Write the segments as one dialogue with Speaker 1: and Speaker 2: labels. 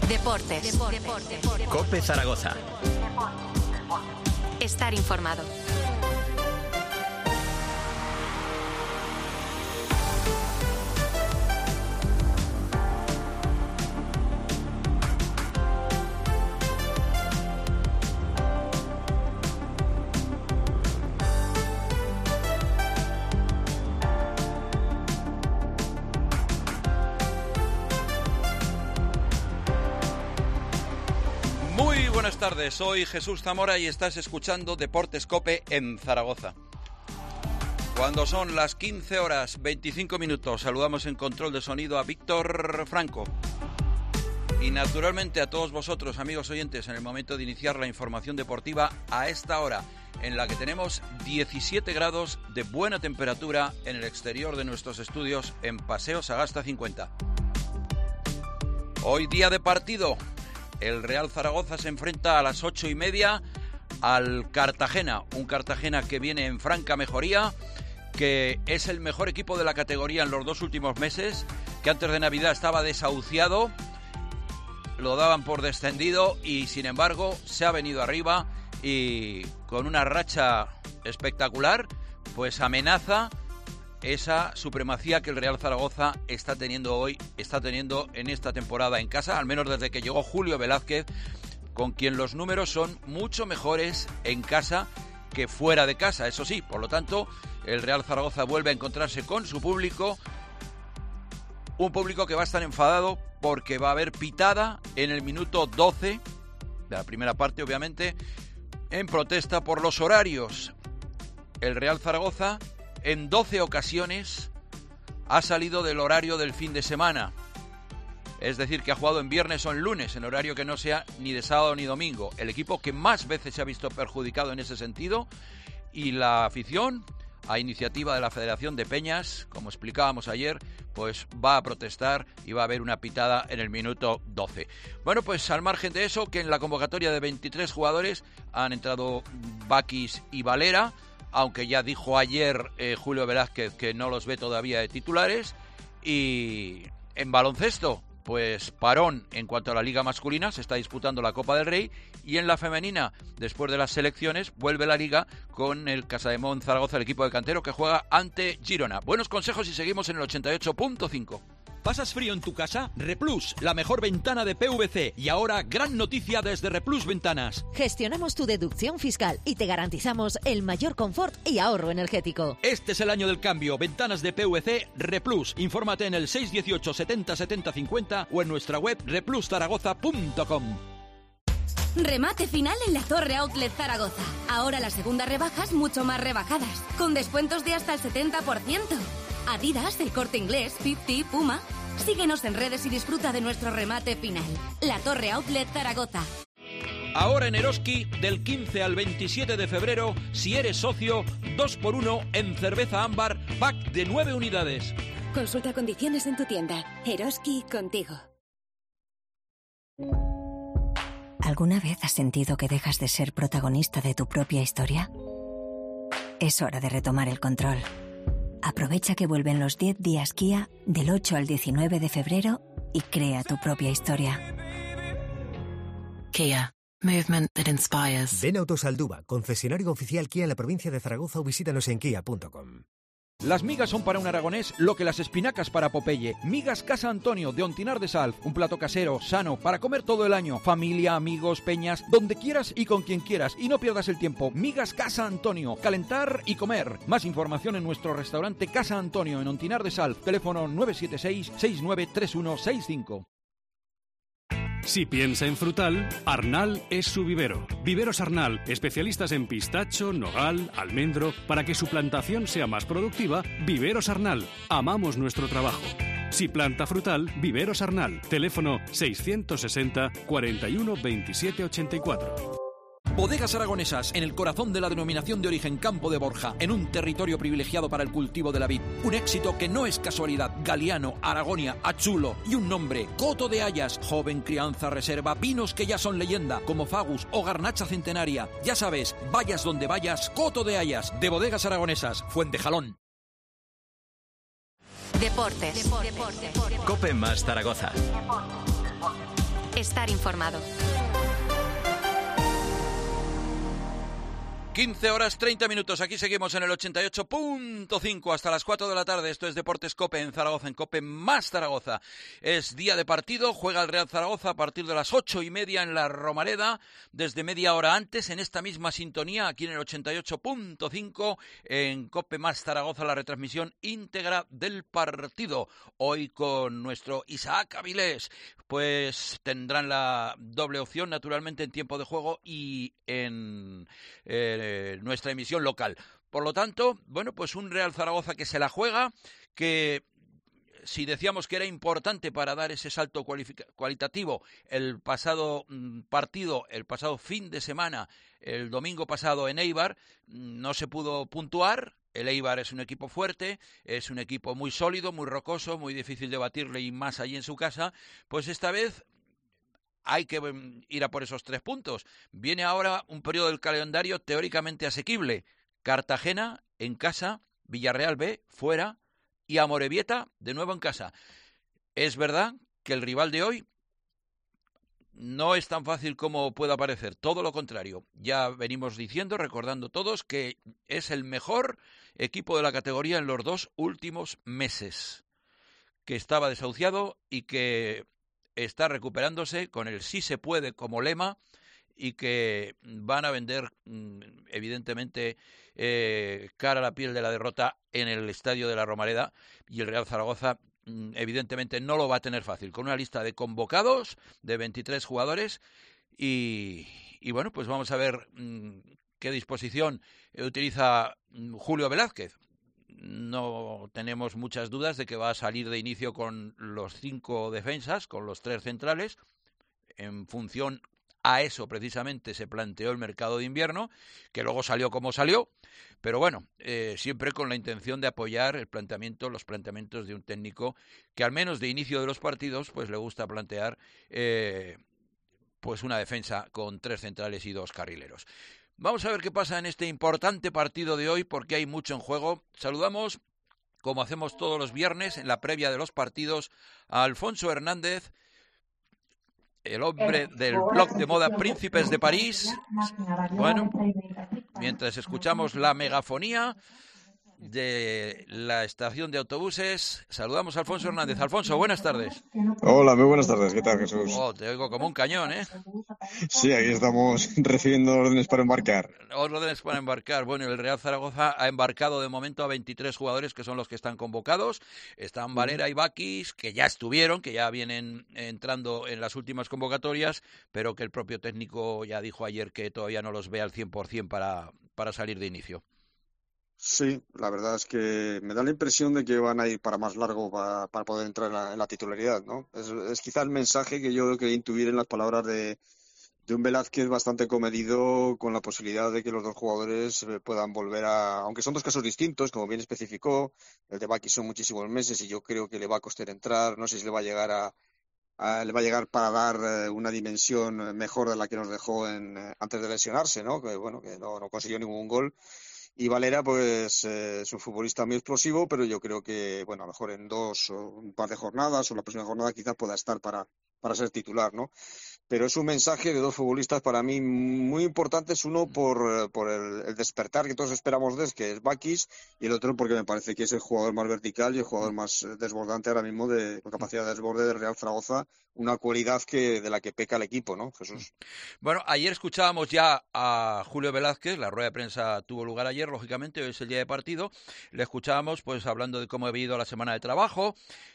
Speaker 1: Deportes.
Speaker 2: COPE Zaragoza.
Speaker 1: Estar informado.
Speaker 3: Buenas tardes, soy Jesús Zamora y estás escuchando Deportes COPE en Zaragoza. Cuando son las 15 horas 25 minutos, saludamos en control de sonido a Víctor Franco. Y naturalmente a todos vosotros, amigos oyentes, en el momento de iniciar la información deportiva a esta hora, en la que tenemos 17 grados de buena temperatura en el exterior de nuestros estudios en Paseo Sagasta 50. Hoy día de partido. El Real Zaragoza se enfrenta a las 8:30 al Cartagena, un Cartagena que viene en franca mejoría, que es el mejor equipo de la categoría en los 2 últimos meses, que antes de Navidad estaba desahuciado, lo daban por descendido y sin embargo se ha venido arriba y con una racha espectacular, pues amenaza esa supremacía que el Real Zaragoza está teniendo en esta temporada en casa, al menos desde que llegó Julio Velázquez, con quien los números son mucho mejores en casa que fuera de casa, eso sí. Por lo tanto, el Real Zaragoza vuelve a encontrarse con su público, un público que va a estar enfadado porque va a haber pitada en el minuto 12 de la primera parte, obviamente, en protesta por los horarios. El Real Zaragoza en 12 ocasiones ha salido del horario del fin de semana. Es decir, que ha jugado en viernes o en lunes, en horario que no sea ni de sábado ni domingo. El equipo que más veces se ha visto perjudicado en ese sentido, y la afición, a iniciativa de la Federación de Peñas, como explicábamos ayer, pues va a protestar y va a haber una pitada en el minuto 12. Bueno, pues al margen de eso, que en la convocatoria de 23 jugadores han entrado Bakis y Valera, aunque ya dijo ayer Julio Velázquez que no los ve todavía de titulares. Y en baloncesto, pues parón en cuanto a la liga masculina, se está disputando la Copa del Rey, y en la femenina, después de las selecciones, vuelve la liga con el Casademont Zaragoza, el equipo de Cantero, que juega ante Girona. Buenos consejos y seguimos en el 88.5.
Speaker 4: ¿Pasas frío en tu casa? Replus, la mejor ventana de PVC. Y ahora, gran noticia desde Replus Ventanas.
Speaker 5: Gestionamos tu deducción fiscal y te garantizamos el mayor confort y ahorro energético.
Speaker 4: Este es el año del cambio. Ventanas de PVC Replus. Infórmate en el 618 70 70 50 o en nuestra web repluszaragoza.com.
Speaker 6: Remate final en la Torre Outlet Zaragoza. Ahora las segundas rebajas mucho más rebajadas, con descuentos de hasta el 70%. Adidas, El Corte Inglés, 50, Puma. Síguenos en redes y disfruta de nuestro remate final. La Torre Outlet Zaragoza.
Speaker 4: Ahora en Eroski, del 15 al 27 de febrero, si eres socio, 2x1 en cerveza ámbar, pack de 9 unidades.
Speaker 6: Consulta condiciones en tu tienda. Eroski, contigo.
Speaker 7: ¿Alguna vez has sentido que dejas de ser protagonista de tu propia historia? Es hora de retomar el control. Aprovecha que vuelven los 10 días Kia del 8 al 19 de febrero y crea tu propia historia.
Speaker 8: Kia. Movement that inspires.
Speaker 9: Ven a Autosalduba, concesionario oficial Kia en la provincia de Zaragoza, o visítanos en kia.com.
Speaker 4: Las migas son para un aragonés lo que las espinacas para Popeye. Migas Casa Antonio, de Ontinar de Sal. Un plato casero, sano, para comer todo el año. Familia, amigos, peñas, donde quieras y con quien quieras. Y no pierdas el tiempo. Migas Casa Antonio. Calentar y comer. Más información en nuestro restaurante Casa Antonio, en Ontinar de Sal. Teléfono 976 693165.
Speaker 10: Si piensa en frutal, Arnal es su vivero. Viveros Arnal, especialistas en pistacho, nogal, almendro. Para que su plantación sea más productiva, Viveros Arnal. Amamos nuestro trabajo. Si planta frutal, Viveros Arnal. Teléfono 660 41 27 84.
Speaker 4: Bodegas Aragonesas, en el corazón de la denominación de origen Campo de Borja, en un territorio privilegiado para el cultivo de la vid. Un éxito que no es casualidad. Galiano, Aragonia, Achulo y un nombre, Coto de Hayas. Joven crianza reserva, vinos que ya son leyenda, como Fagus o Garnacha Centenaria. Ya sabes, vayas donde vayas, Coto de Hayas, de Bodegas Aragonesas, Fuentejalón.
Speaker 1: Deportes.
Speaker 2: COPE más Zaragoza.
Speaker 1: estar informado.
Speaker 3: 15 horas 30 minutos, aquí seguimos en el 88.5 hasta las 4 de la tarde. Esto es Deportes COPE en Zaragoza, en COPE más Zaragoza. Es día de partido, juega el Real Zaragoza a partir de las 8:30 en la Romareda, desde media hora antes en esta misma sintonía, aquí en el 88.5 en COPE más Zaragoza, la retransmisión íntegra del partido. Hoy con nuestro Isaac Avilés, pues tendrán la doble opción naturalmente en tiempo de juego y en nuestra emisión local. Por lo tanto, bueno, pues un Real Zaragoza que se la juega, que si decíamos que era importante para dar ese salto cualitativo el pasado partido, el pasado fin de semana, el domingo pasado en Eibar, no se pudo puntuar. El Eibar es un equipo fuerte, es un equipo muy sólido, muy rocoso, muy difícil de batirle y más allí en su casa. Pues esta vez hay que ir a por esos 3 puntos. Viene ahora un periodo del calendario teóricamente asequible. Cartagena en casa, Villarreal B fuera y Amorebieta de nuevo en casa. Es verdad que el rival de hoy no es tan fácil como pueda parecer, todo lo contrario. Ya venimos diciendo, recordando todos, que es el mejor equipo de la categoría en los 2 últimos meses, que estaba desahuciado y que está recuperándose con el sí se puede como lema y que van a vender evidentemente cara a la piel de la derrota en el estadio de la Romareda, y el Real Zaragoza evidentemente no lo va a tener fácil, con una lista de convocados de 23 jugadores y bueno, pues vamos a ver qué disposición utiliza Julio Velázquez. No tenemos muchas dudas de que va a salir de inicio con los 5 defensas, con los 3 centrales. En función a eso precisamente se planteó el mercado de invierno, que luego salió como salió, pero bueno, siempre con la intención de apoyar los planteamientos de un técnico que al menos de inicio de los partidos pues le gusta plantear pues una defensa con 3 centrales y 2 carrileros. Vamos a ver qué pasa en este importante partido de hoy, porque hay mucho en juego. Saludamos, como hacemos todos los viernes, en la previa de los partidos, a Alfonso Hernández, el hombre del blog de moda Príncipes de París. Bueno, mientras escuchamos la megafonía de la estación de autobuses, saludamos a Alfonso Hernández. Alfonso, buenas tardes.
Speaker 11: Hola, muy buenas tardes. ¿Qué tal, Jesús?
Speaker 3: Oh, te oigo como un cañón, ¿eh?
Speaker 11: Sí, aquí estamos recibiendo órdenes para embarcar.
Speaker 3: Órdenes para embarcar. Bueno, el Real Zaragoza ha embarcado de momento a 23 jugadores, que son los que están convocados. Están Valera y Bakis, que ya estuvieron, que ya vienen entrando en las últimas convocatorias, pero que el propio técnico ya dijo ayer que todavía no los ve al 100% para salir de inicio.
Speaker 11: Sí, la verdad es que me da la impresión de que van a ir para más largo para poder entrar en la titularidad, ¿no? Es quizá el mensaje que yo quería intuir en las palabras de un Velázquez bastante comedido, con la posibilidad de que los 2 jugadores puedan volver aunque son 2 casos distintos, como bien especificó. El de Baki son muchísimos meses y yo creo que le va a costar entrar. No sé si le va a llegar le va a llegar para dar una dimensión mejor de la que nos dejó antes de lesionarse, ¿no? Que bueno, que no consiguió ningún gol. Y Valera, pues es un futbolista muy explosivo, pero yo creo que, bueno, a lo mejor en 2 o un par de jornadas o la próxima jornada quizás pueda estar para ser titular, ¿no? Pero es un mensaje de 2 futbolistas para mí muy importantes. Uno por el despertar que todos esperamos de él, que es Bakis, y el otro porque me parece que es el jugador más vertical y el jugador más desbordante ahora mismo, con capacidad de desborde del Real Zaragoza, una cualidad de la que peca el equipo, ¿no, Jesús?
Speaker 3: Bueno, ayer escuchábamos ya a Julio Velázquez, la rueda de prensa tuvo lugar ayer, lógicamente, hoy es el día de partido. Le escuchábamos pues hablando de cómo había ido la semana de trabajo,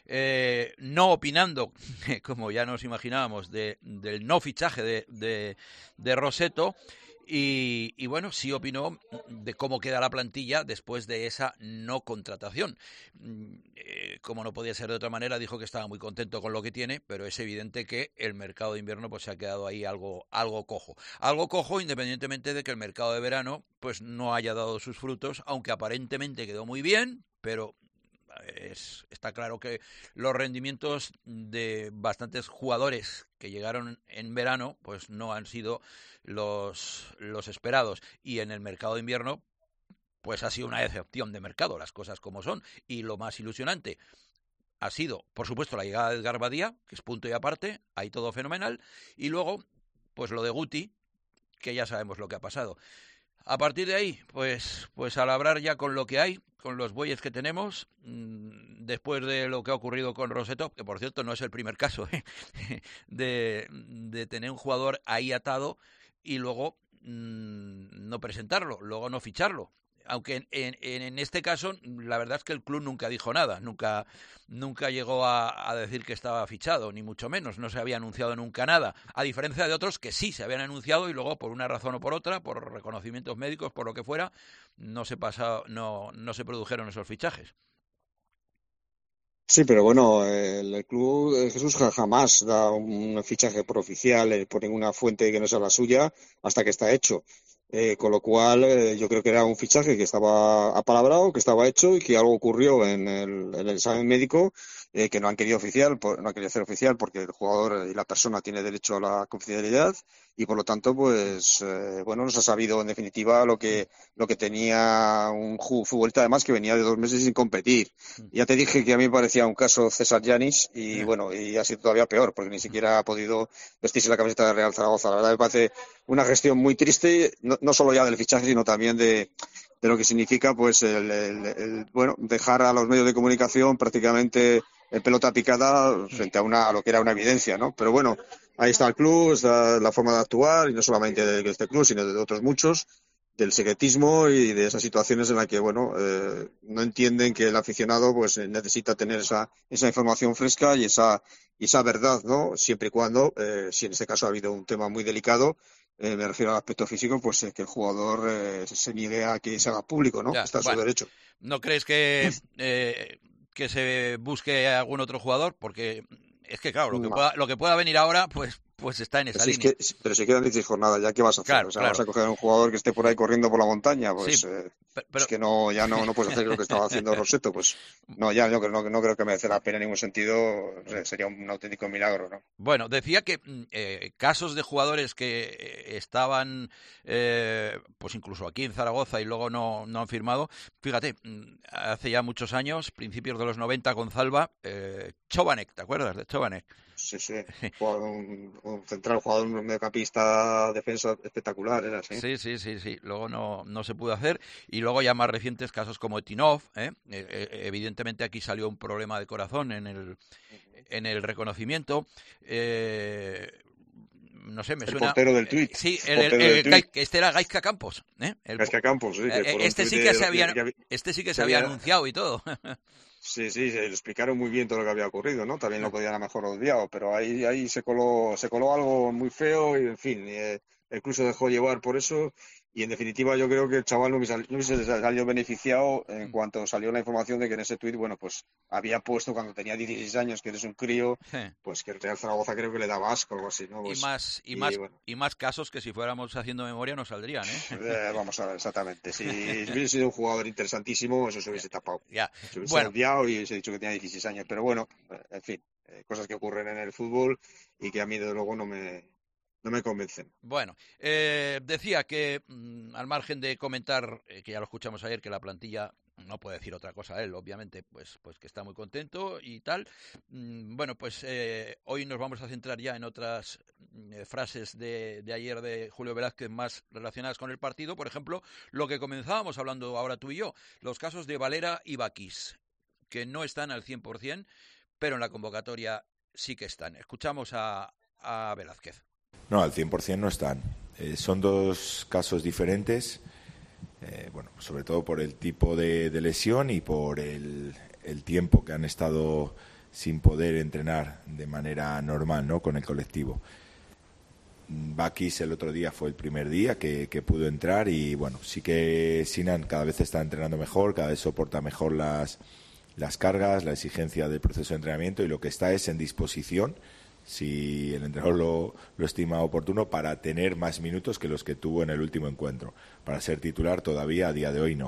Speaker 3: no opinando, como ya nos imaginábamos, del no fichaje de Rossetto, y bueno, sí opinó de cómo queda la plantilla después de esa no contratación. Como no podía ser de otra manera, dijo que estaba muy contento con lo que tiene, pero es evidente que el mercado de invierno pues se ha quedado ahí algo cojo. Algo cojo, independientemente de que el mercado de verano pues no haya dado sus frutos, aunque aparentemente quedó muy bien, pero está claro que los rendimientos de bastantes jugadores que llegaron en verano pues no han sido los esperados, y en el mercado de invierno pues ha sido una decepción de mercado, las cosas como son. Y lo más ilusionante, ha sido, por supuesto, la llegada de Edgar Badía, que es punto y aparte, ahí todo fenomenal, y luego, pues lo de Guti, que ya sabemos lo que ha pasado. A partir de ahí, pues a labrar ya con lo que hay, con los bueyes que tenemos, después de lo que ha ocurrido con Rosetto, que por cierto no es el primer caso de tener un jugador ahí atado y luego no presentarlo, luego no ficharlo. Aunque en este caso la verdad es que el club nunca dijo nada, nunca llegó a decir que estaba fichado, ni mucho menos, no se había anunciado nunca nada, a diferencia de otros que sí se habían anunciado y luego por una razón o por otra, por reconocimientos médicos, por lo que fuera, no se produjeron esos fichajes.
Speaker 11: Sí, pero bueno, el club Jesús jamás da un fichaje por oficial por ninguna fuente que no sea la suya hasta que está hecho. Con lo cual yo creo que era un fichaje que estaba apalabrado, que estaba hecho y que algo ocurrió en el examen médico que no han querido hacer oficial porque el jugador y la persona tiene derecho a la confidencialidad y por lo tanto pues no se ha sabido en definitiva lo que tenía un futbolista además que venía de 2 meses sin competir. Ya te dije que a mí me parecía un caso César Yanis y y ha sido todavía peor porque ni siquiera ha podido vestirse la camiseta de Real Zaragoza. La verdad me parece una gestión muy triste, no solo ya del fichaje sino también de lo que significa pues dejar a los medios de comunicación prácticamente en pelota picada frente a lo que era una evidencia, ¿no? Pero bueno, ahí está el club, está la forma de actuar, y no solamente de este club, sino de otros muchos, del secretismo y de esas situaciones en las que, no entienden que el aficionado pues necesita tener esa información fresca y esa verdad, ¿no? Siempre y cuando, si en este caso ha habido un tema muy delicado, me refiero al aspecto físico, pues que el jugador se niegue a que se haga público, ¿no? Está en su derecho.
Speaker 3: ¿No crees que se busque algún otro jugador? Porque es que, claro, lo que pueda venir ahora, pues está en esa línea.
Speaker 11: Pero si quedan 16 jornadas, ¿ya qué vas a hacer?
Speaker 3: Claro,
Speaker 11: ¿Vas a coger a un jugador que esté por ahí corriendo por la montaña? Pues
Speaker 3: sí,
Speaker 11: es que ya no puedes hacer lo que estaba haciendo Rosetto. Pues no creo que merezca la pena en ningún sentido. Sería un auténtico milagro, ¿no?
Speaker 3: Bueno, decía que casos de jugadores que estaban pues incluso aquí en Zaragoza y luego no han firmado. Fíjate, hace ya muchos años, principios de los 90 con Zalba, Chovanec, ¿te acuerdas de Chovanec?
Speaker 11: Sí. Un central, jugador, un mediocampista, defensa espectacular, era así.
Speaker 3: Sí. Luego no se pudo hacer. Y luego ya más recientes casos como Etinov. Evidentemente aquí salió un problema de corazón en el reconocimiento. No sé, me suena.
Speaker 11: El portero del tuit.
Speaker 3: Sí, este era Gaizka Campos.
Speaker 11: Gaizka Campos, sí.
Speaker 3: Este sí que se había anunciado y todo.
Speaker 11: Sí, le explicaron muy bien todo lo que había ocurrido, ¿no? También lo podían a lo mejor odiado, pero ahí se coló algo muy feo y, en fin, el club se dejó llevar por eso y, en definitiva, yo creo que el chaval no hubiese salido beneficiado en cuanto salió la información de que en ese tuit, pues había puesto cuando tenía 16 años, que eres un crío, pues que el Real Zaragoza creo que le daba asco o algo así, ¿no? Pues,
Speaker 3: y más casos que si fuéramos haciendo memoria nos saldrían,
Speaker 11: vamos a ver, exactamente. Si hubiese sido un jugador interesantísimo, eso se hubiese tapado.
Speaker 3: Ya.
Speaker 11: Se hubiese odiado y se ha dicho que tenía 16 años, pero bueno, en fin, cosas que ocurren en el fútbol y que a mí, desde luego, no me convencen.
Speaker 3: Bueno, decía que al margen de comentar, que ya lo escuchamos ayer, que la plantilla no puede decir otra cosa él, obviamente, pues que está muy contento y tal. Bueno, pues hoy nos vamos a centrar ya en otras frases de ayer de Julio Velázquez más relacionadas con el partido. Por ejemplo, lo que comenzábamos hablando ahora tú y yo, los casos de Valera y Bakis, que no están al 100%, pero en la convocatoria sí que están. Escuchamos a Velázquez.
Speaker 1: No, al 100% no están. Son dos casos diferentes, sobre todo por el tipo de lesión y por el tiempo que han estado sin poder entrenar de manera normal, ¿no?, con el colectivo. Bakis el otro día fue el primer día que pudo entrar y, sí que Sinan cada vez está entrenando mejor, cada vez soporta mejor las cargas, la exigencia del proceso de entrenamiento y lo que está es en disposición, si el entrenador lo estima oportuno, para tener más minutos que los que tuvo en el último encuentro. Para ser titular todavía a día de hoy no.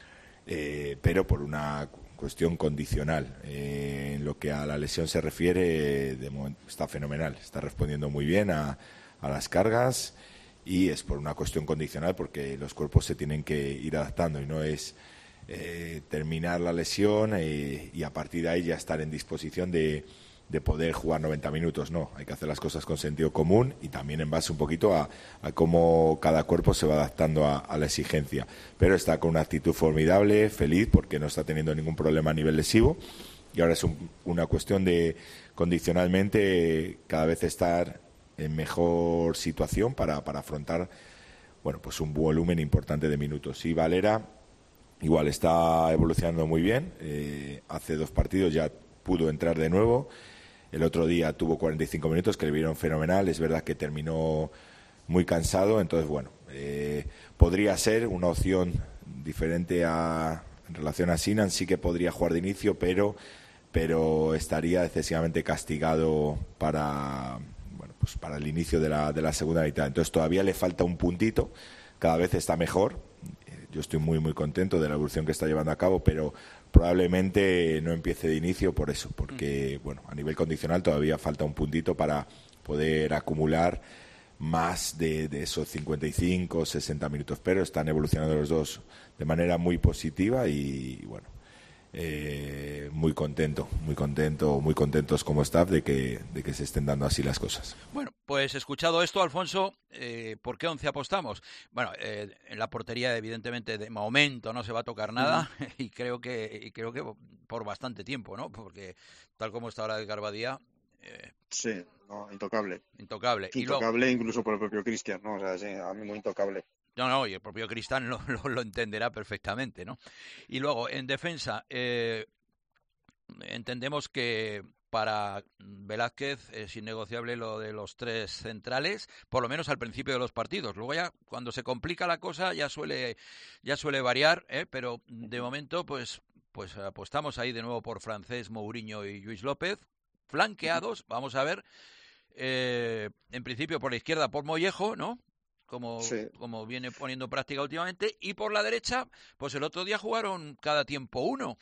Speaker 1: Pero por una cuestión condicional. En lo que a la lesión se refiere, de momento está fenomenal. Está respondiendo muy bien a las cargas y es por una cuestión condicional porque los cuerpos se tienen que ir adaptando y no es terminar la lesión y a partir de ahí ya estar en disposición de poder jugar 90 minutos. No, hay que hacer las cosas con sentido común y también en base un poquito a cómo cada cuerpo se va adaptando a la exigencia. Pero está con una actitud formidable, feliz, porque no está teniendo ningún problema a nivel lesivo y ahora es una cuestión de condicionalmente cada vez estar en mejor situación para afrontar pues un volumen importante de minutos. Y Valera igual está evolucionando muy bien, hace 2 partidos ya pudo entrar de nuevo, el otro día tuvo 45 minutos que le vieron fenomenal, es verdad que terminó muy cansado, entonces podría ser una opción diferente en relación a Sinan, sí que podría jugar de inicio, pero estaría excesivamente castigado para el inicio de la segunda mitad. Entonces todavía le falta un puntito, cada vez está mejor. Yo estoy muy muy contento de la evolución que está llevando a cabo, pero probablemente no empiece de inicio por eso, porque a nivel condicional todavía falta un puntito para poder acumular más de esos 55, 60 minutos, pero están evolucionando los dos de manera muy positiva y muy contentos como staff de que se estén dando así las cosas.
Speaker 3: Bueno, pues escuchado esto, Alfonso, ¿por qué 11 apostamos? Bueno, en la portería evidentemente de momento no se va a tocar nada y creo que por bastante tiempo, ¿no? Porque tal como está ahora el Garbadía...
Speaker 11: sí, no, intocable.
Speaker 3: Intocable.
Speaker 11: Intocable incluso por el propio Cristian, ¿no? O sea, sí, a mí muy intocable.
Speaker 3: No, y el propio Cristán lo entenderá perfectamente, ¿no? Y luego, en defensa, entendemos que para Velázquez es innegociable lo de los 3 centrales, por lo menos al principio de los partidos. Luego ya, cuando se complica la cosa, ya suele variar, pero de momento, pues apostamos ahí de nuevo por Francés, Mourinho y Lluís López, flanqueados, vamos a ver, en principio por la izquierda por Mollejo, ¿no? Como viene poniendo en práctica últimamente, y por la derecha, pues el otro día jugaron cada tiempo uno.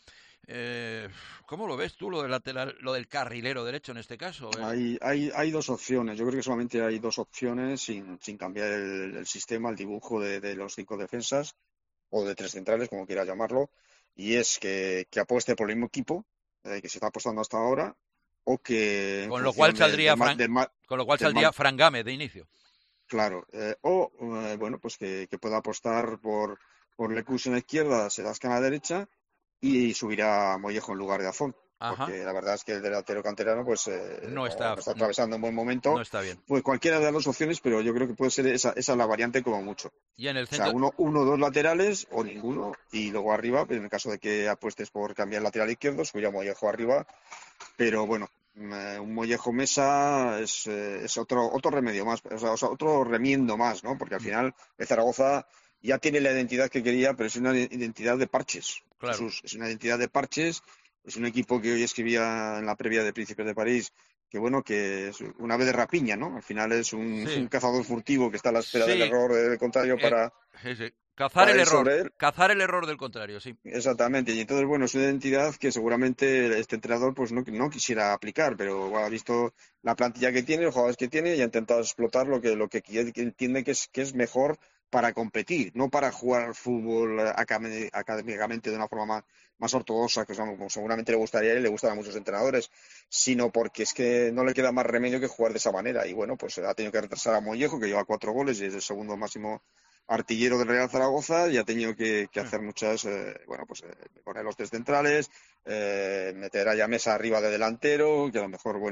Speaker 3: ¿Cómo lo ves tú, lo del carrilero derecho en este caso?
Speaker 11: Hay 2 opciones. Yo creo que solamente hay 2 opciones sin cambiar el sistema, el dibujo de los 5 defensas o de 3 centrales, como quieras llamarlo, y es que apueste por el mismo equipo que se está apostando hasta ahora o que...
Speaker 3: Con lo cual saldría Fran Gámez de inicio.
Speaker 11: Claro, pues que pueda apostar por Lecus en la izquierda, Selascan a la derecha y subirá Mollejo en lugar de Azón.
Speaker 3: Ajá.
Speaker 11: Porque la verdad es que el delantero canterano no está atravesando un buen momento.
Speaker 3: No está bien.
Speaker 11: Pues cualquiera de las 2 opciones, pero yo creo que puede ser esa la variante como mucho.
Speaker 3: Y en el centro...
Speaker 11: O sea, uno o 2 laterales o ninguno y luego arriba, en el caso de que apuestes por cambiar el lateral izquierdo, subirá Mollejo arriba, pero un Mollejo Mesa es otro remedio más, o sea, otro remiendo más, ¿no? Porque al final el Zaragoza ya tiene la identidad que quería, pero es una identidad de parches.
Speaker 3: Claro.
Speaker 11: Es una identidad de parches, es un equipo que hoy escribía en la previa de Príncipes de París que es una vez de rapiña, ¿no? Al final es un cazador furtivo que está a la espera del error del contrario para...
Speaker 3: Cazar el error del contrario, sí.
Speaker 11: Exactamente, y entonces, es una identidad que seguramente este entrenador pues no quisiera aplicar, pero ha visto la plantilla que tiene, los jugadores que tiene y ha intentado explotar lo que entiende que es mejor para competir, no para jugar fútbol académicamente de una forma más ortodoxa, que como seguramente le gustaría y le gustan a muchos entrenadores, sino porque es que no le queda más remedio que jugar de esa manera. Y pues ha tenido que retrasar a Mollejo, que lleva 4 goles y es el segundo máximo artillero del Real Zaragoza, y ha tenido que hacer muchas, poner los 3 centrales, meter a Mesa arriba de delantero, que a lo mejor,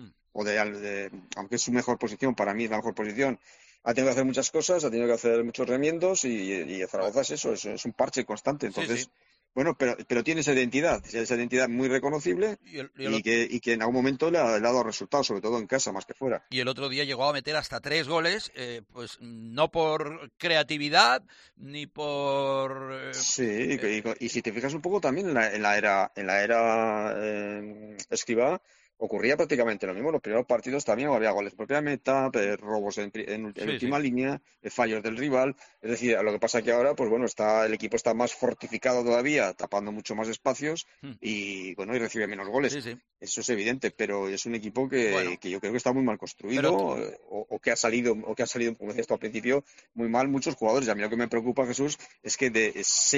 Speaker 11: aunque es su mejor posición, para mí es la mejor posición, ha tenido que hacer muchas cosas, ha tenido que hacer muchos remiendos y Zaragoza es eso, es un parche constante. Entonces,
Speaker 3: sí.
Speaker 11: Pero tiene esa identidad muy reconocible y que en algún momento le ha dado resultados, sobre todo en casa, más que fuera.
Speaker 3: Y el otro día llegó a meter hasta 3 goles, pues no por creatividad ni por...
Speaker 11: Sí, y si te fijas un poco también en la era Escribá, ocurría prácticamente lo mismo. Los primeros partidos también había goles propia meta, robos en última línea, fallos del rival. Es decir, lo que pasa que ahora, pues bueno, el equipo está más fortificado todavía, tapando mucho más espacios y bueno, y recibe menos goles. Eso es evidente, pero es un equipo que yo creo que está muy mal construido o que ha salido, como decías tú al principio, muy mal muchos jugadores. Y a mí lo que me preocupa, Jesús, es que de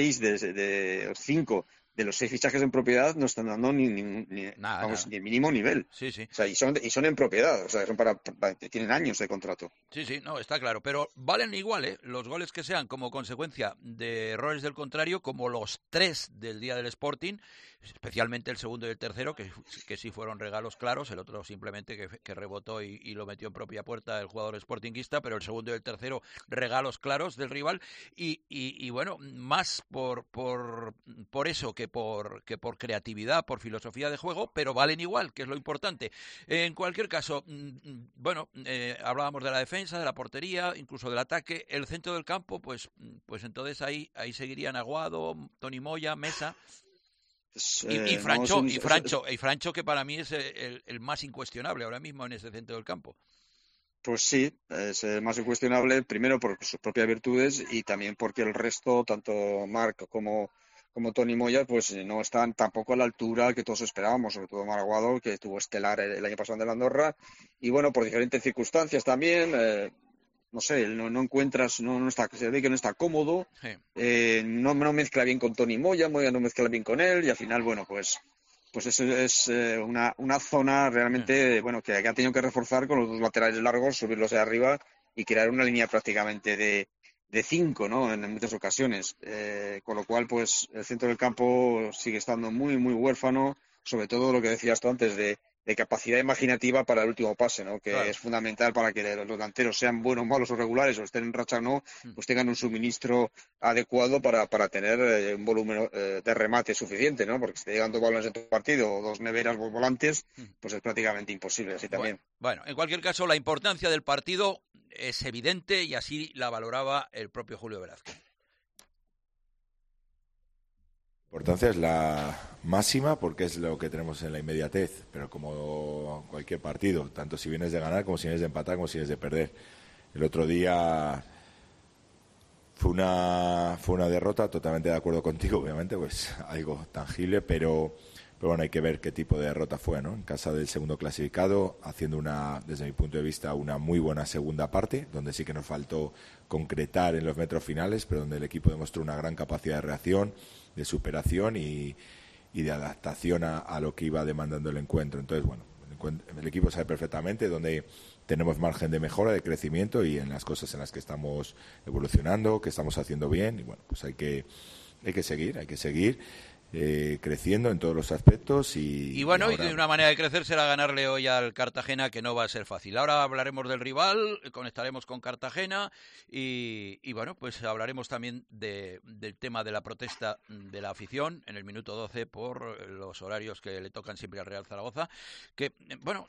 Speaker 11: 5 de los 6 fichajes en propiedad no están dando ni el mínimo nivel.
Speaker 3: Sí.
Speaker 11: O sea, y son en propiedad, o sea, son tienen años de contrato.
Speaker 3: Sí, no, está claro, pero valen igual, los goles que sean como consecuencia de errores del contrario, como los 3 del día del Sporting, especialmente el segundo y el tercero, que sí fueron regalos claros, el otro simplemente que rebotó y lo metió en propia puerta el jugador sportinguista, pero el segundo y el tercero regalos claros del rival, y bueno, más por eso que por creatividad, por filosofía de juego, pero valen igual, que es lo importante. En cualquier caso, bueno, hablábamos de la defensa, de la portería, incluso del ataque, el centro del campo, pues entonces ahí seguirían Aguado, Toni Moya, Mesa y Francho, que para mí es el más incuestionable ahora mismo en ese centro del campo.
Speaker 11: Pues sí, es más incuestionable, primero por sus propias virtudes y también porque el resto, tanto Marc como Toni Moya, pues no están tampoco a la altura que todos esperábamos, sobre todo Aguado, que estuvo estelar el año pasado en la Andorra, y bueno, por diferentes circunstancias también, no sé, no encuentras, no está, se ve que no está cómodo, no mezcla bien con Toni Moya no mezcla bien con él, y al final, bueno, pues eso es una zona realmente, bueno, que ha tenido que reforzar con los 2 laterales largos, subirlos de arriba y crear una línea prácticamente de 5, ¿no? En muchas ocasiones, con lo cual pues el centro del campo sigue estando muy muy huérfano, sobre todo lo que decías tú antes de capacidad imaginativa para el último pase, ¿no? Que es fundamental para que los delanteros sean buenos, malos o regulares, o estén en racha o no, pues tengan un suministro adecuado para tener un volumen de remate suficiente, ¿no? Porque si te llegan 2 balones en tu partido o 2 neveras volantes, pues es prácticamente imposible así también.
Speaker 3: Bueno, en cualquier caso, la importancia del partido es evidente y así la valoraba el propio Julio Velázquez.
Speaker 1: La importancia es la máxima porque es lo que tenemos en la inmediatez, pero como cualquier partido, tanto si vienes de ganar como si vienes de empatar como si vienes de perder. El otro día fue una derrota, totalmente de acuerdo contigo, obviamente, pues algo tangible, pero bueno, hay que ver qué tipo de derrota fue, ¿no? En casa del segundo clasificado, haciendo desde mi punto de vista, una muy buena segunda parte, donde sí que nos faltó concretar en los metros finales, pero donde el equipo demostró una gran capacidad de reacción, de superación y de adaptación a lo que iba demandando el encuentro. Entonces, bueno, el equipo sabe perfectamente dónde tenemos margen de mejora, de crecimiento y en las cosas en las que estamos evolucionando, que estamos haciendo bien, y bueno, pues hay que seguir creciendo en todos los aspectos y
Speaker 3: bueno, y una manera de crecer será ganarle hoy al Cartagena, que no va a ser fácil. Ahora hablaremos del rival, conectaremos con Cartagena y bueno, pues hablaremos también del tema de la protesta de la afición en el minuto 12 por los horarios que le tocan siempre al Real Zaragoza, que bueno,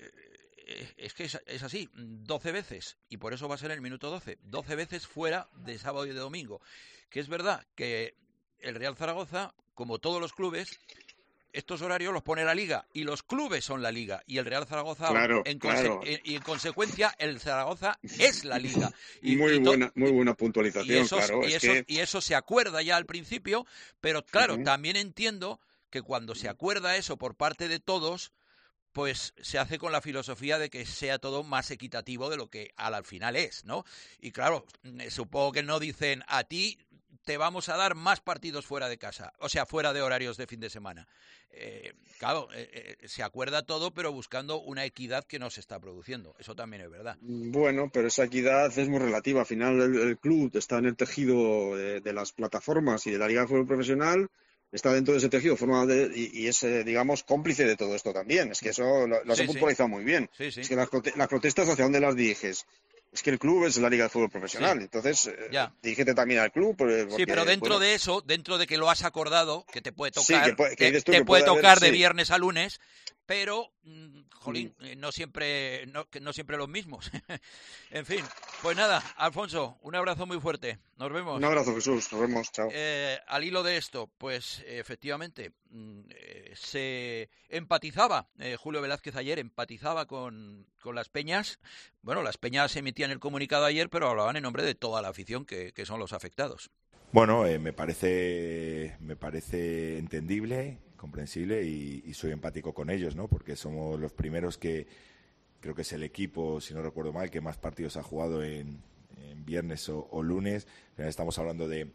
Speaker 3: es que es así, 12 veces, y por eso va a ser el minuto 12 veces fuera de sábado y de domingo, que es verdad que el Real Zaragoza, como todos los clubes, estos horarios los pone la Liga, y los clubes son la Liga, y el Real Zaragoza, y en consecuencia, el Zaragoza es la Liga.
Speaker 11: Muy buena puntualización,
Speaker 3: y eso se acuerda ya al principio, pero claro, también entiendo que cuando se acuerda eso por parte de todos, pues se hace con la filosofía de que sea todo más equitativo de lo que al final es, ¿no? Y claro, supongo que no dicen a ti te vamos a dar más partidos fuera de casa, o sea, fuera de horarios de fin de semana. Claro, se acuerda todo, pero buscando una equidad que no se está produciendo. Eso también es verdad.
Speaker 11: Bueno, pero esa equidad es muy relativa. Al final el club está en el tejido de las plataformas y de la Liga de Fútbol Profesional, está dentro de ese tejido y es, digamos, cómplice de todo esto también. Es que eso lo has puntualizado muy bien. Es que las protestas, ¿hacia dónde las diriges? Es que el club es la Liga de Fútbol Profesional, entonces dirígete también al club.
Speaker 3: Sí, pero dentro de eso, dentro de que lo has acordado, que te puede tocar, te puede tocar de viernes a lunes, pero, jolín, no siempre los mismos. En fin, pues nada, Alfonso, un abrazo muy fuerte. Nos vemos.
Speaker 11: Un abrazo, Jesús. Nos vemos. Chao.
Speaker 3: Al hilo de esto, pues efectivamente, se empatizaba, Julio Velázquez ayer empatizaba con las Peñas. Bueno, las Peñas emitían el comunicado ayer, pero hablaban en nombre de toda la afición que son los afectados.
Speaker 1: Bueno, me parece entendible, comprensible y soy empático con ellos, ¿no? Porque somos los primeros que, creo que es el equipo, si no recuerdo mal, que más partidos ha jugado en viernes o lunes. Estamos hablando de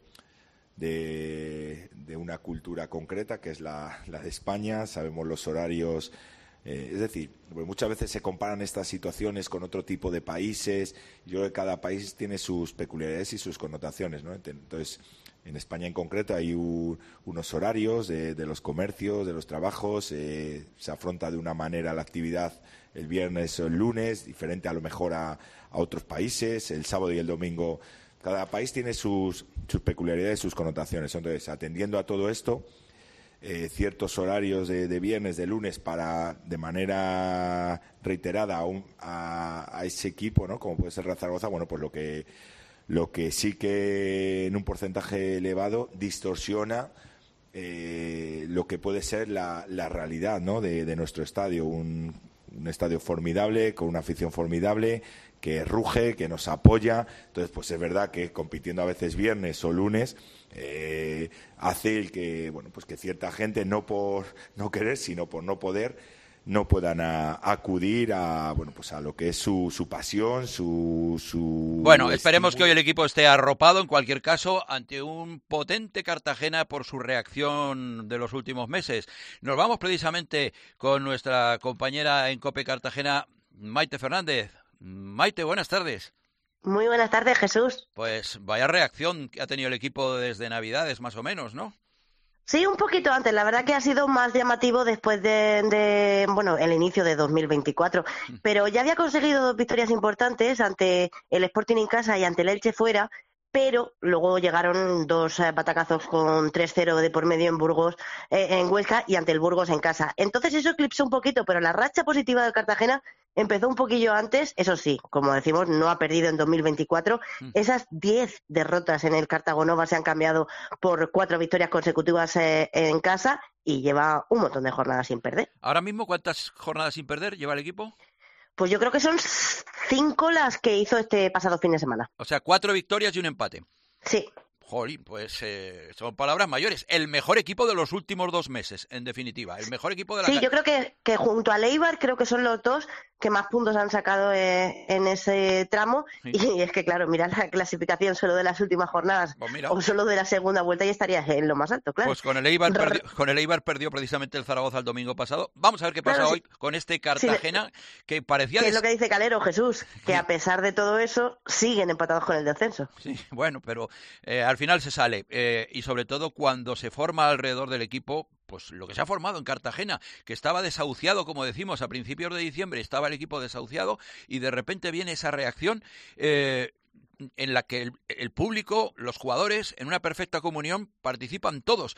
Speaker 1: una cultura concreta, que es la de España. Sabemos los horarios. Es decir, muchas veces se comparan estas situaciones con otro tipo de países. Yo creo que cada país tiene sus peculiaridades y sus connotaciones, ¿no? Entonces, en España en concreto hay unos horarios de los comercios, de los trabajos. Se afronta de una manera la actividad el viernes o el lunes, diferente a lo mejor a otros países. El sábado y el domingo, cada país tiene sus peculiaridades, sus connotaciones. Entonces, atendiendo a todo esto, ciertos horarios de viernes, de lunes, para de manera reiterada a ese equipo, ¿no? Como puede ser Real Zaragoza, bueno, pues lo que sí que en un porcentaje elevado distorsiona lo que puede ser la realidad, ¿no? de nuestro estadio, un estadio formidable, con una afición formidable, que ruge, que nos apoya. Entonces, pues es verdad que compitiendo a veces viernes o lunes hace el que, bueno, pues que cierta gente, no por no querer, sino por no poder, no puedan acudir a, bueno, pues a lo que es su pasión, su
Speaker 3: Bueno, esperemos que hoy el equipo esté arropado, en cualquier caso, ante un potente Cartagena por su reacción de los últimos meses. Nos vamos precisamente con nuestra compañera en COPE Cartagena, Maite Fernández. Maite, buenas tardes.
Speaker 12: Muy buenas tardes, Jesús.
Speaker 3: Pues vaya reacción que ha tenido el equipo desde Navidades, más o menos, ¿no?
Speaker 12: Sí, un poquito antes. La verdad que ha sido más llamativo después de el inicio de 2024. Pero ya había conseguido 2 victorias importantes ante el Sporting en casa y ante el Elche fuera, pero luego llegaron 2 batacazos con 3-0 de por medio en Burgos, en Huesca, y ante el Burgos en casa. Entonces eso eclipsó un poquito, pero la racha positiva del Cartagena empezó un poquillo antes. Eso sí, como decimos, no ha perdido en 2024. Esas 10 derrotas en el Cartagonova se han cambiado por 4 victorias consecutivas en casa y lleva un montón de jornadas sin perder.
Speaker 3: Ahora mismo, ¿cuántas jornadas sin perder lleva el equipo?
Speaker 12: Pues yo creo que son 5 las que hizo este pasado fin de semana.
Speaker 3: O sea, 4 victorias y un empate.
Speaker 12: Sí.
Speaker 3: Jolín, pues son palabras mayores. El mejor equipo de los últimos 2 meses, en definitiva. El mejor equipo de la...
Speaker 12: Sí, yo creo que junto a Eibar creo que son los 2 que más puntos han sacado en ese tramo. Sí. Y es que, claro, mira la clasificación solo de las últimas jornadas, pues o solo de la segunda vuelta, y estarías en lo más alto, claro.
Speaker 3: Pues con el Eibar perdió precisamente el Zaragoza el domingo pasado. Vamos a ver qué pasa hoy con este Cartagena, que parecía...
Speaker 12: Que es lo que dice Calero, Jesús, que a pesar de todo eso siguen empatados con el descenso.
Speaker 3: Sí, bueno, pero al final se sale. Y sobre todo cuando se forma alrededor del equipo, pues lo que se ha formado en Cartagena, que estaba desahuciado, como decimos, a principios de diciembre estaba el equipo desahuciado, y de repente viene esa reacción en la que el público, los jugadores, en una perfecta comunión, participan todos.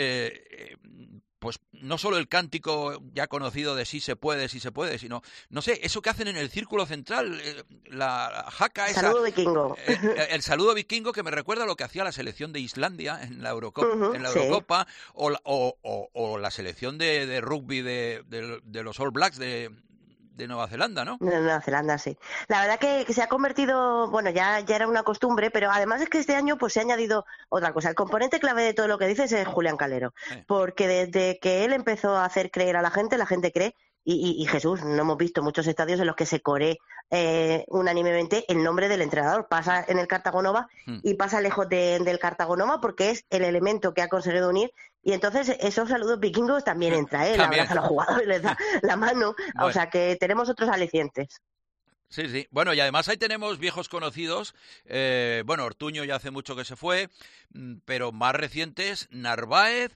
Speaker 3: Pues no solo el cántico ya conocido de sí se puede, sino, no sé, eso que hacen en el círculo central, la jaca esa.
Speaker 12: Saludo vikingo.
Speaker 3: El saludo vikingo, que me recuerda a lo que hacía la selección de Islandia en la Eurocopa, sí. o la selección de rugby de los All Blacks de Nueva Zelanda, ¿no?
Speaker 12: De Nueva Zelanda, sí. La verdad que se ha convertido, bueno, ya era una costumbre, pero además es que este año pues se ha añadido otra cosa. El componente clave de todo lo que dices es Julián Calero, porque desde que él empezó a hacer creer a la gente cree. Y Jesús, no hemos visto muchos estadios en los que se coree unánimemente el nombre del entrenador. Pasa en el Cartagonova y pasa lejos del Cartagonova, porque es el elemento que ha conseguido unir. Y entonces esos saludos vikingos también entra él, abraza a los jugadores, les da la mano. Bueno. O sea que tenemos otros alicientes.
Speaker 3: Sí, sí. Bueno, y además ahí tenemos viejos conocidos. Ortuño ya hace mucho que se fue, pero más recientes, Narváez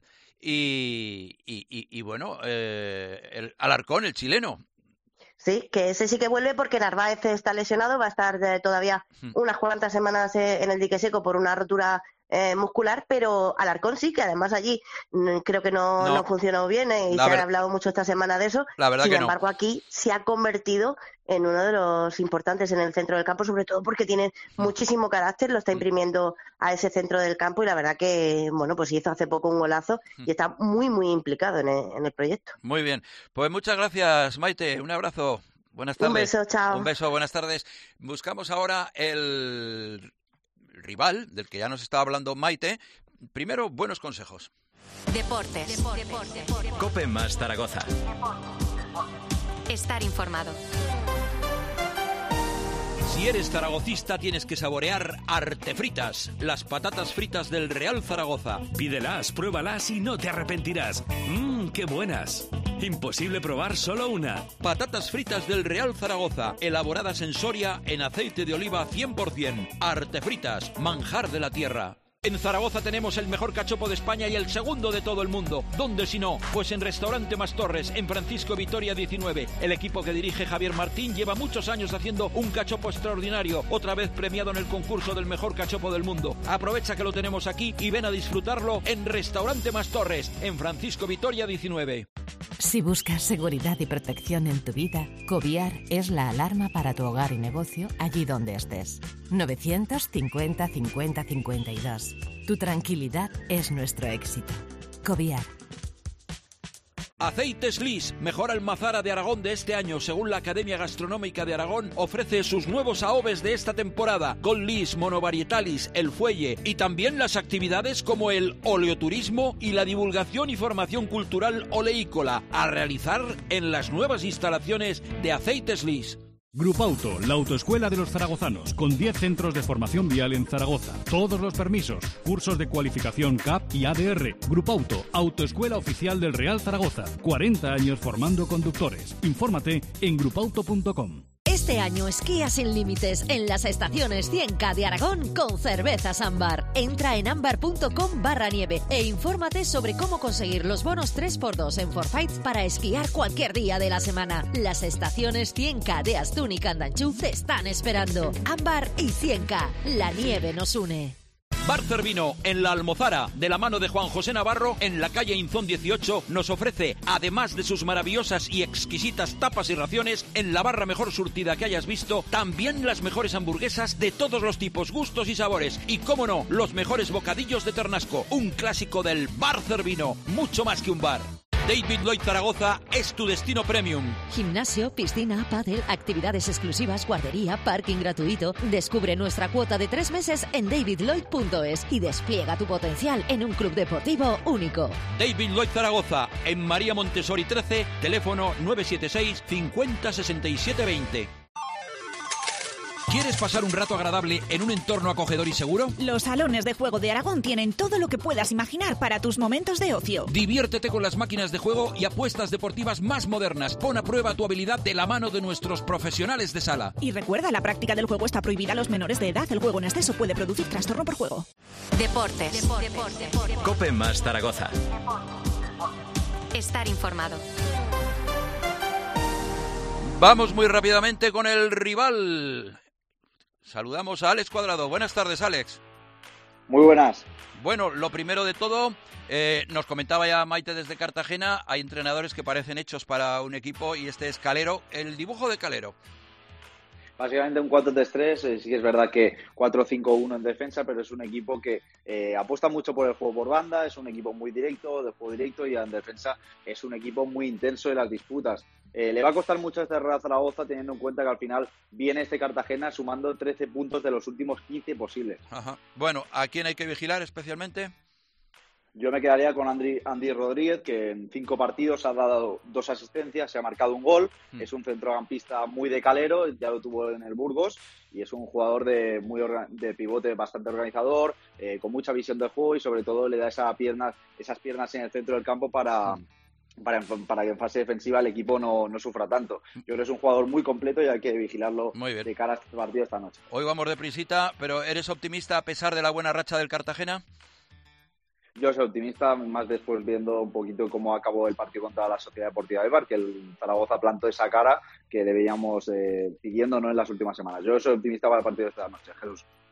Speaker 3: y bueno, el Alarcón, el chileno.
Speaker 12: Sí, que ese sí que vuelve, porque Narváez está lesionado, va a estar todavía unas cuantas semanas en el dique seco por una rotura muscular, pero Alarcón sí, que además allí creo que no funcionó bien y se ha hablado mucho esta semana de eso. Sin embargo, aquí se ha convertido en uno de los importantes en el centro del campo, sobre todo porque tiene muchísimo carácter, lo está imprimiendo a ese centro del campo y la verdad que, bueno, pues hizo hace poco un golazo y está muy, muy implicado en el proyecto.
Speaker 3: Muy bien. Pues muchas gracias, Maite. Un abrazo. Buenas tardes.
Speaker 12: Un beso, chao.
Speaker 3: Un beso, buenas tardes. Buscamos ahora el rival del que ya nos estaba hablando Maite. Primero, buenos consejos.
Speaker 6: Deportes.
Speaker 2: Cope más Zaragoza.
Speaker 6: Estar informado.
Speaker 4: Si eres zaragocista tienes que saborear Artefritas, las patatas fritas del Real Zaragoza.
Speaker 10: Pídelas, pruébalas y no te arrepentirás. ¡Qué buenas! Imposible probar solo una.
Speaker 4: Patatas fritas del Real Zaragoza, elaboradas en Soria en aceite de oliva 100%. Artefritas, manjar de la tierra. En Zaragoza tenemos el mejor cachopo de España y el segundo de todo el mundo. ¿Dónde si no? Pues en Restaurante Mas Torres, en Francisco Vitoria 19. El equipo que dirige Javier Martín lleva muchos años haciendo un cachopo extraordinario, otra vez premiado en el concurso del mejor cachopo del mundo. Aprovecha que lo tenemos aquí y ven a disfrutarlo en Restaurante Mas Torres, en Francisco Vitoria 19.
Speaker 8: Si buscas seguridad y protección en tu vida, Coviar es la alarma para tu hogar y negocio allí donde estés. 950 50 52. Tu tranquilidad es nuestro éxito. Coviar.
Speaker 4: Aceites Lis, mejor almazara de Aragón de este año, según la Academia Gastronómica de Aragón, ofrece sus nuevos AOVEs de esta temporada, con Lis, Monovarietalis, El Fuelle y también las actividades como el oleoturismo y la divulgación y formación cultural oleícola, a realizar en las nuevas instalaciones de Aceites Lis.
Speaker 10: Grupauto, la autoescuela de los zaragozanos, con 10 centros de formación vial en Zaragoza. Todos los permisos, cursos de cualificación CAP y ADR. Grupauto, autoescuela oficial del Real Zaragoza. 40 años formando conductores. Infórmate en grupauto.com.
Speaker 5: Este año esquía sin límites en las estaciones 100K de Aragón con cervezas Ámbar. Entra en ambar.com/nieve e infórmate sobre cómo conseguir los bonos 3x2 en Forfait para esquiar cualquier día de la semana. Las estaciones 100K de Astún y Candanchú te están esperando. Ámbar y 100K, la nieve nos une.
Speaker 4: Bar Cervino, en La Almozara, de la mano de Juan José Navarro, en la calle Inzón 18, nos ofrece, además de sus maravillosas y exquisitas tapas y raciones, en la barra mejor surtida que hayas visto, también las mejores hamburguesas de todos los tipos, gustos y sabores. Y, cómo no, los mejores bocadillos de Ternasco, un clásico del Bar Cervino, mucho más que un bar. David Lloyd Zaragoza es tu destino premium.
Speaker 5: Gimnasio, piscina, pádel, actividades exclusivas, guardería, parking gratuito. Descubre nuestra cuota de 3 meses en davidlloyd.es y despliega tu potencial en un club deportivo único.
Speaker 4: David Lloyd Zaragoza, en María Montessori 13, teléfono 976 50 67 20. ¿Quieres pasar un rato agradable en un entorno acogedor y seguro?
Speaker 13: Los salones de juego de Aragón tienen todo lo que puedas imaginar para tus momentos de ocio.
Speaker 4: Diviértete con las máquinas de juego y apuestas deportivas más modernas. Pon a prueba tu habilidad de la mano de nuestros profesionales de sala.
Speaker 13: Y recuerda, la práctica del juego está prohibida a los menores de edad. El juego en exceso puede producir trastorno por juego.
Speaker 6: Deportes.
Speaker 2: Cope más Zaragoza.
Speaker 6: Estar informado.
Speaker 3: Vamos muy rápidamente con el rival. Saludamos a Alex Cuadrado. Buenas tardes, Alex.
Speaker 14: Muy buenas.
Speaker 3: Bueno, lo primero de todo, nos comentaba ya Maite desde Cartagena, hay entrenadores que parecen hechos para un equipo y este es Calero. El dibujo de Calero.
Speaker 14: Básicamente un 4-3-3, sí que es verdad que 4-5-1 en defensa, pero es un equipo que apuesta mucho por el juego por banda, es un equipo muy directo, de juego directo, y en defensa es un equipo muy intenso en las disputas. Le va a costar mucho este Real Zaragoza, teniendo en cuenta que al final viene este Cartagena sumando 13 puntos de los últimos 15 posibles.
Speaker 3: Ajá. Bueno, ¿a quién hay que vigilar especialmente?
Speaker 14: Yo me quedaría con Andy Rodríguez, que en 5 partidos ha dado 2 asistencias, se ha marcado un gol. Es un centrocampista muy de Calero, ya lo tuvo en el Burgos, y es un jugador de pivote bastante organizador, con mucha visión de juego, y sobre todo le da esas piernas en el centro del campo para que en fase defensiva el equipo no sufra tanto. Yo creo que es un jugador muy completo y hay que vigilarlo de cara a este partido esta noche.
Speaker 3: Hoy vamos deprisita, pero ¿eres optimista a pesar de la buena racha del Cartagena?
Speaker 14: Yo soy optimista, más después viendo un poquito cómo acabó el partido contra la Sociedad Deportiva de Eibar, que el Zaragoza plantó esa cara que le veíamos siguiendo, ¿no?, en las últimas semanas. Yo soy optimista para el partido de esta noche, Jesús.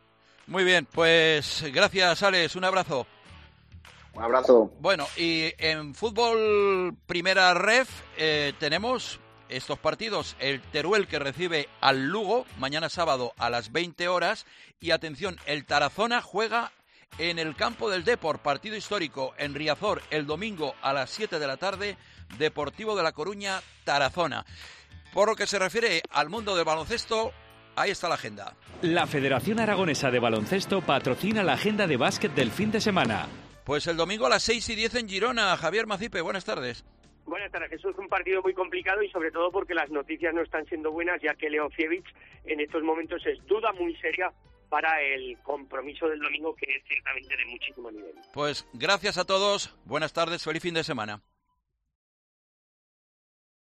Speaker 3: Muy bien, pues gracias, Alex, un abrazo.
Speaker 14: Un abrazo.
Speaker 3: Bueno, y en fútbol primera ref tenemos estos partidos. El Teruel, que recibe al Lugo mañana sábado a las 20 horas. Y atención, el Tarazona juega en el campo del Depor, partido histórico en Riazor, el domingo a las 7 de la tarde, Deportivo de La Coruña, Tarazona. Por lo que se refiere al mundo del baloncesto, ahí está la agenda.
Speaker 15: La Federación Aragonesa de Baloncesto patrocina la agenda de básquet del fin de semana.
Speaker 3: Pues el domingo a las 6:10 en Girona. Javier Macipe, buenas tardes.
Speaker 16: Buenas tardes, Jesús. Es un partido muy complicado y sobre todo porque las noticias no están siendo buenas, ya que Leofievich en estos momentos es duda muy seria para el compromiso del domingo, que es ciertamente de muchísimo nivel.
Speaker 3: Pues gracias a todos, buenas tardes, feliz fin de semana.